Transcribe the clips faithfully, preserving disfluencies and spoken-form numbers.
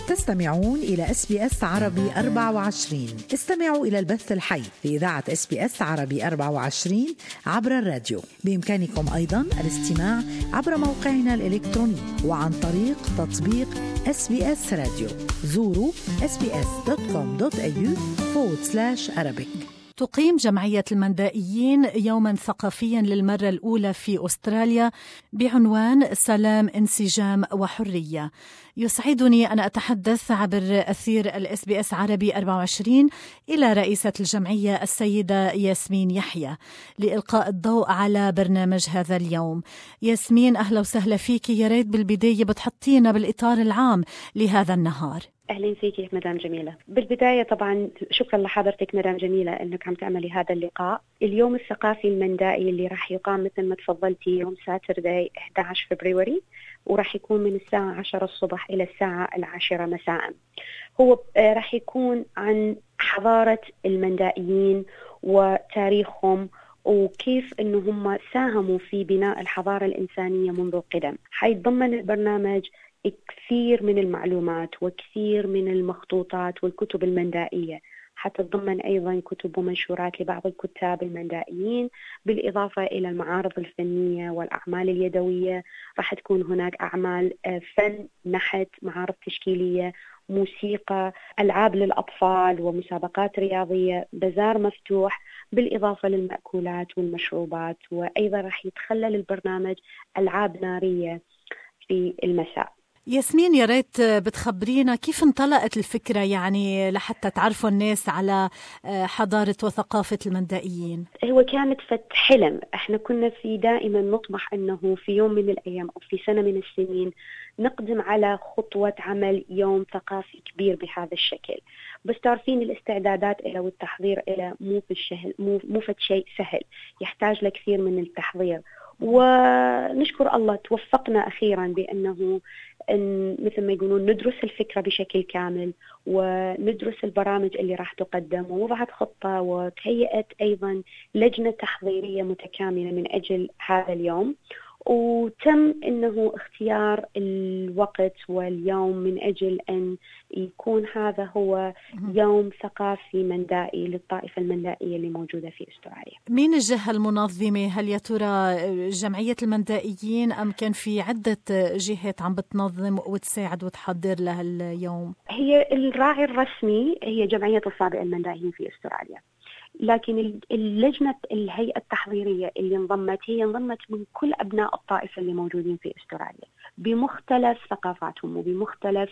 تستمعون إلى إس بي إس عربي أربعة وعشرين. استمعوا إلى البث الحي في إذاعة إس بي إس عربي أربعة وعشرين عبر الراديو. بإمكانكم أيضاً الاستماع عبر موقعنا الإلكتروني وعن طريق تطبيق إس بي إس راديو. زوروا إس بي إس دوت كوم دوت إيه يو فورورد سلاش أرابيك. تقيم جمعية المندائيين يوماً ثقافياً للمرة الأولى في أستراليا بعنوان سلام، انسجام وحرية. يسعدني أن أتحدث عبر أثير الإس بي إس عربي أربعة وعشرين إلى رئيسة الجمعية السيدة ياسمين يحيى لإلقاء الضوء على برنامج هذا اليوم. ياسمين، أهلا وسهلا فيك. يا ريت بالبداية بتحطينا بالإطار العام لهذا النهار. أهلا فيك مدام جميلة. بالبداية طبعا شكرا لحضرتك مدام جميلة أنك عم تعملي هذا اللقاء. اليوم الثقافي المندائي اللي راح يقام مثل ما تفضلتي يوم ساترداي أحد عشر فبراير، وراح يكون من الساعة عشرة الصبح إلى الساعة العاشرة مساء. هو راح يكون عن حضارة المندائيين وتاريخهم وكيف أنه هم ساهموا في بناء الحضارة الإنسانية منذ القدم. حيتضمن البرنامج كثير من المعلومات وكثير من المخطوطات والكتب المندائية، حتتضمن أيضا كتب ومنشورات لبعض الكتاب المندائيين، بالإضافة إلى المعارض الفنية والأعمال اليدوية. راح تكون هناك أعمال فن نحت، معارض تشكيلية، موسيقى، ألعاب للأطفال ومسابقات رياضية، بازار مفتوح، بالإضافة للمأكولات والمشروبات. وأيضا راح يتخلل البرنامج ألعاب نارية في المساء. ياسمين، يا ريت بتخبرينا كيف انطلقت الفكرة، يعني لحتى تعرفوا الناس على حضارة وثقافة المندائيين. هو كانت فت حلم، احنا كنا في دائما نطمح انه في يوم من الايام او في سنة من السنين نقدم على خطوة عمل يوم ثقافي كبير بهذا الشكل، بس تعرفين الاستعدادات إلى والتحضير إلى مو في الشهل مو مو في شيء سهل، يحتاج لكثير من التحضير. ونشكر الله توفقنا أخيرا بأنه إن مثل ما يقولون ندرس الفكرة بشكل كامل وندرس البرامج اللي راح تقدم، ووضعت خطة وتهيئت أيضا لجنة تحضيرية متكاملة من أجل هذا اليوم. وتم إنه اختيار الوقت واليوم من أجل أن يكون هذا هو يوم ثقافي مندائي للطائفة المندائية اللي موجودة في أستراليا. مين الجهة المنظمة؟ هل يا ترى جمعية المندائيين أم كان في عدة جهات عم بتنظم وتساعد وتحضر لهاليوم؟ هي الراعي الرسمي هي جمعية السابق المندائيين في أستراليا، لكن اللجنة الهيئة التحضيرية اللي انضمت هي انضمت من كل أبناء الطائفة اللي موجودين في أستراليا بمختلف ثقافاتهم وبمختلف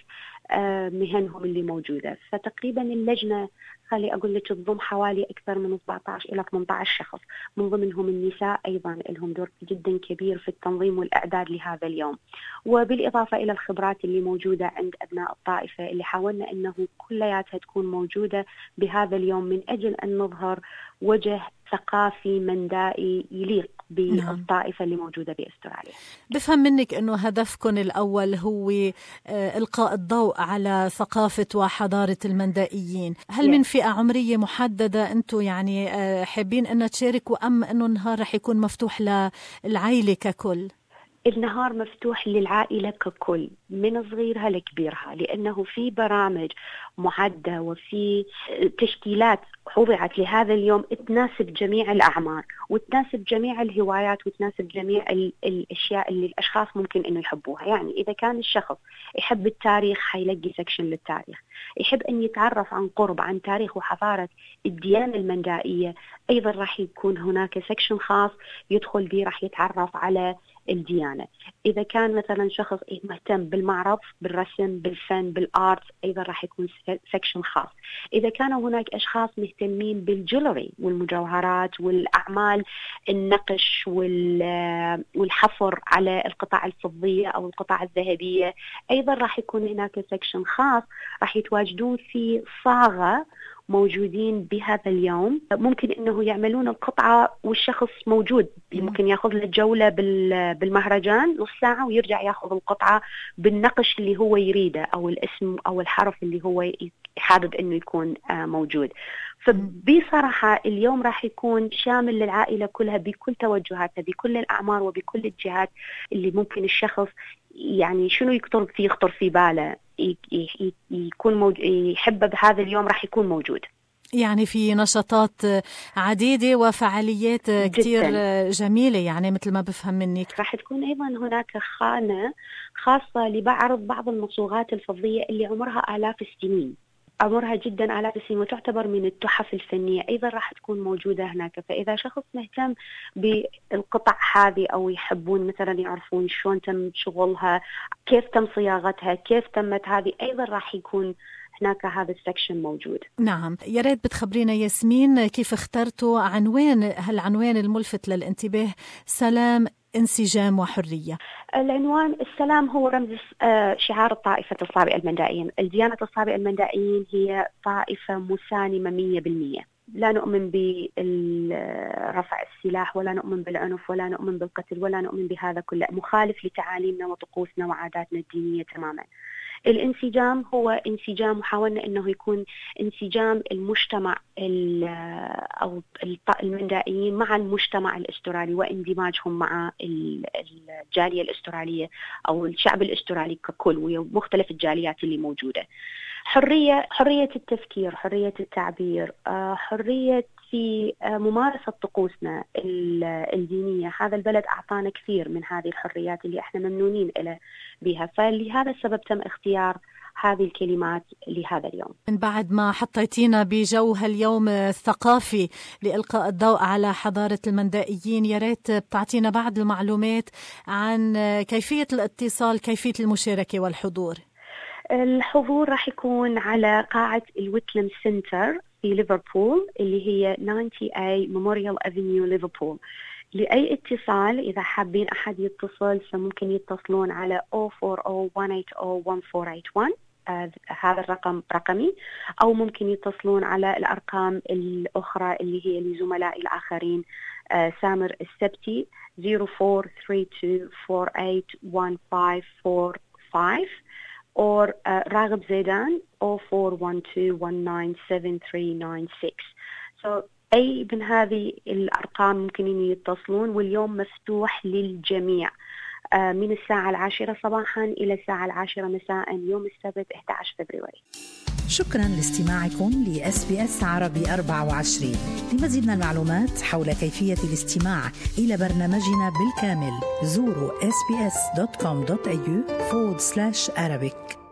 مهنهم اللي موجودة. فتقريبا اللجنة خلي أقول لك تضم حوالي أكثر من سبعة عشر إلى ثمانية عشر شخص، من ضمنهم النساء أيضا لهم دور جدا كبير في التنظيم والإعداد لهذا اليوم، وبالإضافة إلى الخبرات اللي موجودة عند أبناء الطائفة اللي حاولنا أنه كلياتها تكون موجودة بهذا اليوم من أجل أن نظهر وجه ثقافي مندائي يليق بالطائفة اللي موجودة بأستراليا. بفهم منك أنه هدفكم الأول هو إلقاء الضوء على ثقافة وحضارة المندائيين. هل من فئة عمرية محددة أنتم يعني حابين أن تشاركوا أم أنه النهار رح يكون مفتوح للعائلة ككل؟ النهار مفتوح للعائلة ككل من صغيرها لكبيرها، لأنه في برامج معدة وفي تشكيلات وضعت لهذا اليوم تناسب جميع الأعمار وتناسب جميع الهوايات وتناسب جميع الأشياء اللي الأشخاص ممكن أن يحبوها. يعني إذا كان الشخص يحب التاريخ حيلاقي سكشن للتاريخ، يحب أن يتعرف عن قرب عن تاريخ وحضارة الديانة المندائية أيضا راح يكون هناك سكشن خاص يدخل به، راح يتعرف على الديانة. إذا كان مثلا شخص مهتم بالمعرض بالرسم بالفن بالآرت أيضا راح يكون سكشن خاص. إذا كانوا هناك أشخاص مهتمين بالجولري والمجوهرات والأعمال النقش والحفر على القطع الفضية أو القطع الذهبية أيضا راح يكون هناك سكشن خاص، راح يتواجدون في صاغة موجودين بهذا اليوم. ممكن انه يعملون القطعة والشخص موجود، ممكن ياخذ له جولة بالمهرجان نص ساعة ويرجع ياخذ القطعة بالنقش اللي هو يريده او الاسم او الحرف اللي هو حابب انه يكون موجود. فبصراحة اليوم راح يكون شامل للعائلة كلها بكل توجهاتها بكل الأعمار وبكل الجهات اللي ممكن الشخص يعني شنو يخطر فيه يخطر في باله يكون موجود يحب بهذا اليوم راح يكون موجود. يعني في نشاطات عديدة وفعاليات كتير جميلة، يعني مثل ما بفهم منك. راح تكون أيضا هناك خانة خاصة لبعرض بعض المصوغات الفضية اللي عمرها آلاف السنين، عمرها جدا آلاف السنين وتعتبر من التحف الفنية، أيضا راح تكون موجودة هناك. فإذا شخص مهتم بالقطع هذه أو يحبون مثلا يعرفون شلون تم شغلها، كيف تم صياغتها، كيف تمت هذه، أيضا راح يكون هناك هذا السكشن موجود. نعم، يا ريت بتخبرينا ياسمين كيف اخترتوا عنوان هالعنوان الملفت للانتباه، سلام انسجام وحرية. العنوان السلام هو رمز شعار الطائفة الصابئة المندائيين. الديانة الصابئة المندائيين هي طائفة مسالمة مية بالمية، لا نؤمن برفع السلاح ولا نؤمن بالعنف ولا نؤمن بالقتل ولا نؤمن بهذا كله، مخالف لتعاليمنا وطقوسنا وعاداتنا الدينية تماما. الانسجام هو انسجام، وحاولنا انه يكون انسجام المجتمع او المندائيين مع المجتمع الاسترالي واندماجهم مع الجالية الاسترالية او الشعب الاسترالي ككل ومختلف الجاليات اللي موجودة. حرية حرية التفكير، حرية التعبير، حرية في ممارسة طقوسنا الدينية. هذا البلد أعطانا كثير من هذه الحريات اللي احنا ممنونين إلى بها، فلهذا السبب تم اختيار هذه الكلمات لهذا اليوم. من بعد ما حطيتينا بجو هاليوم الثقافي لإلقاء الضوء على حضارة المندائيين، يا ريت بتعطينا بعض المعلومات عن كيفية الاتصال، كيفية المشاركة والحضور. الحضور راح يكون على قاعة الويتلم سنتر في ليفربول اللي هي تسعين إيه ميموريال أفينيو ليفربول. لأي اتصال إذا حابين أحد يتصل فممكن يتصلون على صفر أربعة صفر واحد ثمانية صفر واحد أربعة ثمانية واحد، آه هذا الرقم رقمي، أو ممكن يتصلون على الأرقام الأخرى اللي هي لزملائي الآخرين. آه سامر السبتي صفر أربعة ثلاثة اثنين أربعة ثمانية واحد خمسة أربعة خمسة or uh, راغب زيدان صفر أربعة واحد اثنين واحد تسعة سبعة ثلاثة تسعة ستة. so أي من هذه الأرقام ممكن إن يتصلون، واليوم مفتوح للجميع uh, من الساعة العاشرة صباحا إلى الساعة العاشرة مساء يوم السبت أحد عشر فبراير. شكرا لاستماعكم ل إس بي إس عربي أربعة وعشرين. لمزيد من المعلومات حول كيفية الاستماع إلى برنامجنا بالكامل زوروا إس بي إس دوت كوم دوت إيه يو forward slash Arabic.